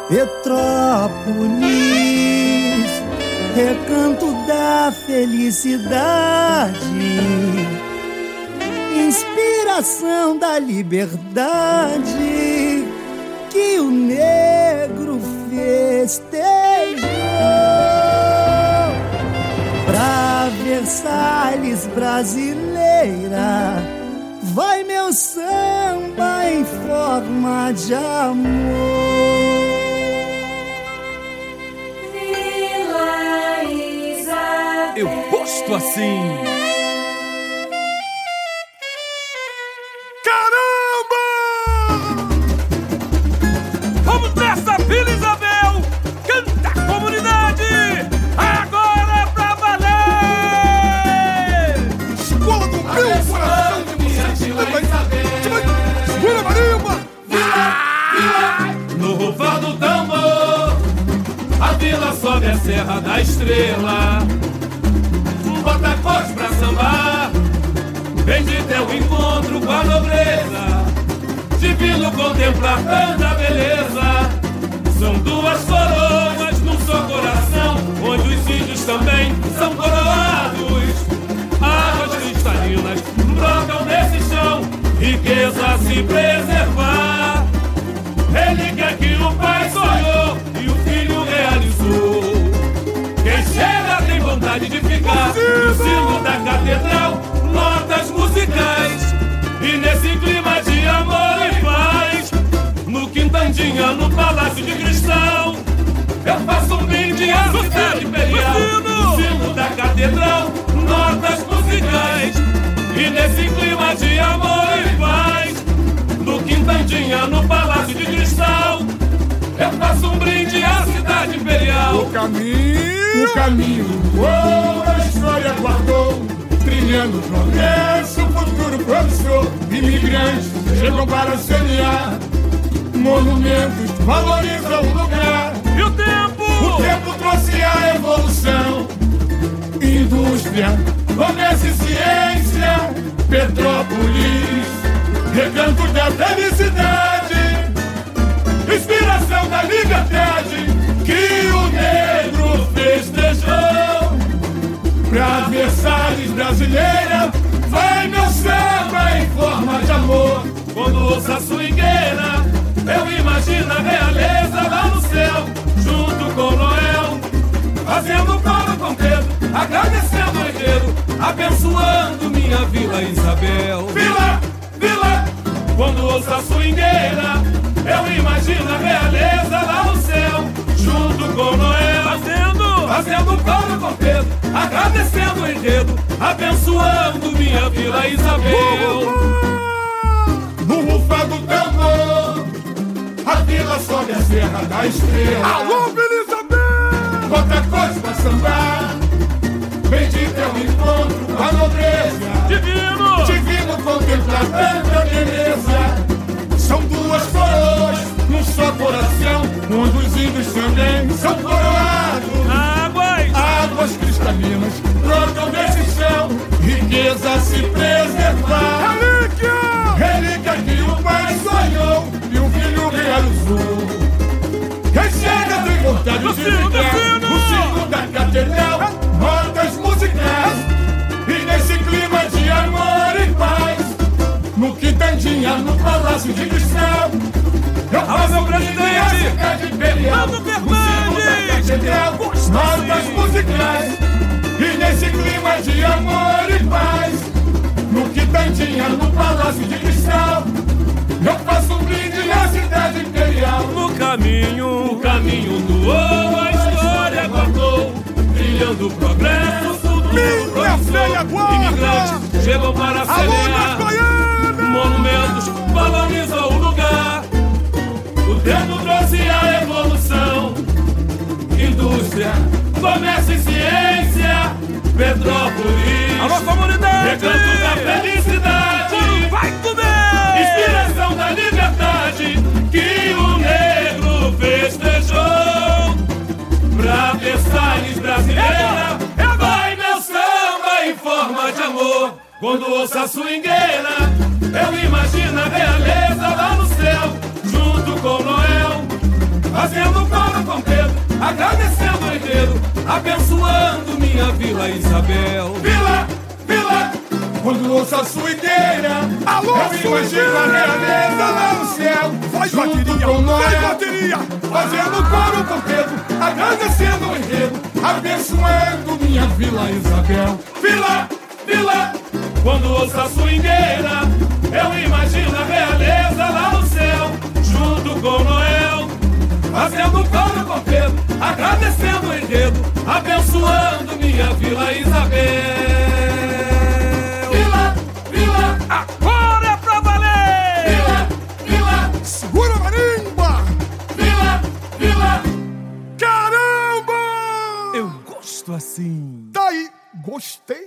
Petrópolis, recanto da felicidade, inspiração da liberdade que o negro festejou. Pra Versalhes brasileira, vai meu samba em forma de amor. Vila Isabel. Eu gosto assim. Caramba! Vamos nessa, Vila Isabel! Canta, comunidade! Agora é pra valer! Escola do meu coração de vocês! Segura, marimba! No rufar do tambor, a vila sobe a Serra da Estrela. Bota cores pra sambar, vem de teu encontro com a nobreza. Divino contemplar tanta beleza. São duas coroas num só coração, onde os índios também são coroados. Águas cristalinas brocam nesse chão, riqueza a se preservar. Relíquia que o pai sonhou e o filho realizou. Quem chega tem vontade de ficar no sino da catedral, notas musicais. E nesse clima de amor e paz, no Quintandinha, no Palácio de Cristal, eu faço um brinde à cidade imperial. No sino da catedral, notas musicais. E nesse clima de amor e paz, no Quintandinha, no Palácio de Cristal, eu faço um brinde à cidade imperial. O caminho do ouro a história guardou, trilhando o progresso, o futuro promissor. Imigrantes chegam para semear, monumentos valorizam o lugar. E o tempo? O tempo trouxe a evolução, indústria, comércio e ciência. Petrópolis, recanto da felicidade, inspiração da liberdade que o negro festejou. Pra Versalhes brasileira, vai meu samba em forma de amor. Quando ouço a swingueira, eu imagino a realeza lá no céu, junto com Noel, fazendo coro com Pedro, agradecendo o herdeiro, abençoando minha Vila Isabel. Vila, vila. Quando ouço a swingueira, eu imagino a realeza lá no céu, junto com Noel, fazendo coro com Pedro, agradecendo o herdeiro, abençoando minha Vila Isabel. No rufar do tambor, a vila sobe a Serra da Estrela. Alô, Vila Isabel! Bota cores pra sambar, vem de teu encontro com a nobreza. Divino contemplar tanta beleza. São duas coroas num só coração, onde os índios também são coroados. Águas cristalinas brotam desse chão, riqueza a se preservar. Relíquia que o pai sonhou e o filho realizou. Quem chega tem vontade de ficar no sino da catedral, notas musicais. E nesse clima de amor e paz, no Quintandinha, no Palácio de Cristal, eu faço um brinde à cidade imperial. No sino da catedral, notas musicais. E nesse clima de amor e paz, no Quintandinha, no Palácio de Cristal, eu faço um brinde à cidade imperial. No caminho do ouro a história guardou, trilhando o progresso, futuro promissor. Imigrantes chegam para semear, monumentos valorizam o lugar. O tempo trouxe a evolução, indústria, comércio e ciência. Petrópolis, Alô, comunidade! recanto da felicidade, vai comer! inspiração da liberdade que o negro festejou. Pra Versalhes brasileira, vai meu samba em forma de amor. Quando ouço a swingueira, eu imagino a realeza lá no céu, junto com Noel, fazendo minha Vila Isabel. Vila, Vila, quando ouço a suideira, Alô, eu imagino a realeza lá no céu. Faz junto bateria, com Noé, faz bateria. fazendo coro com Pedro, agradecendo o enredo, abençoando minha Vila Isabel. Vila, Vila, Quando ouço a swingueira, eu imagino a realeza lá no céu, junto com Noel, fazendo coro com Pedro, agradecendo o enredo, abençoando minha Vila Isabel. Vila, Vila, Agora é pra valer! Vila, Vila, Segura a marimba! Vila, Vila. Caramba! Eu gosto assim. Daí, gostei.